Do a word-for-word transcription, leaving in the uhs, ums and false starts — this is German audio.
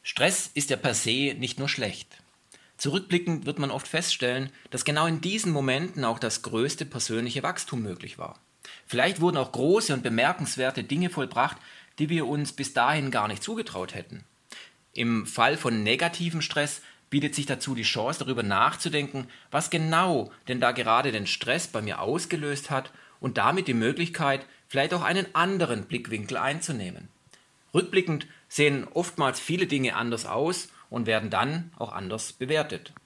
Stress ist ja per se nicht nur schlecht. Zurückblickend wird man oft feststellen, dass genau in diesen Momenten auch das größte persönliche Wachstum möglich war. Vielleicht wurden auch große und bemerkenswerte Dinge vollbracht, die wir uns bis dahin gar nicht zugetraut hätten. Im Fall von negativem Stress bietet sich dazu die Chance, darüber nachzudenken, was genau denn da gerade den Stress bei mir ausgelöst hat und damit die Möglichkeit, vielleicht auch einen anderen Blickwinkel einzunehmen. Rückblickend sehen oftmals viele Dinge anders aus und werden dann auch anders bewertet.